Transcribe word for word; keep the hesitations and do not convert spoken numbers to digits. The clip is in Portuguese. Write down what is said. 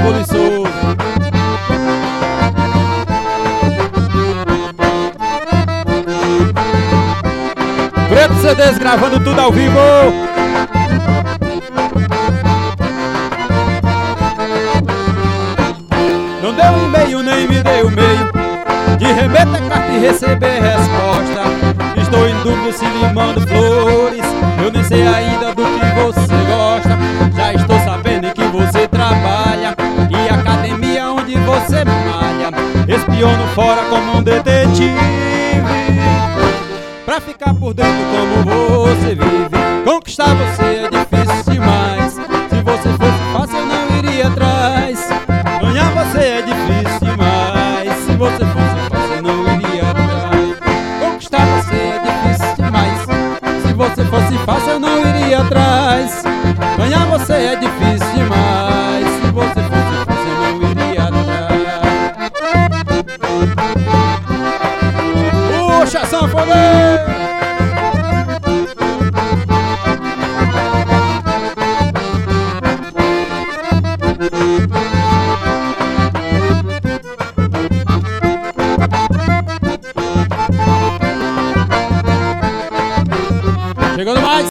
Boliçoso. Preto C Ds gravando tudo ao vivo. Não deu e-mail nem me deu meio de remeta, carta e receber resposta. Estou em dúvida se lhe mando flores, eu nem sei ainda do que você gosta. Já estou sabendo em que você trabalha e academia onde você malha. Espiono fora como um detetive, pra ficar por dentro como você vive. Conquistar você é difícil demais, se você fosse fácil eu não iria atrás. Ganhar você é difícil demais, se você fosse fácil eu não iria atrás. Conquistar você é difícil demais, se você fosse fácil eu não iria atrás. Ganhar você é difícil demais, se você fosse fácil eu não iria atrás. Puxa, sanfoneiro!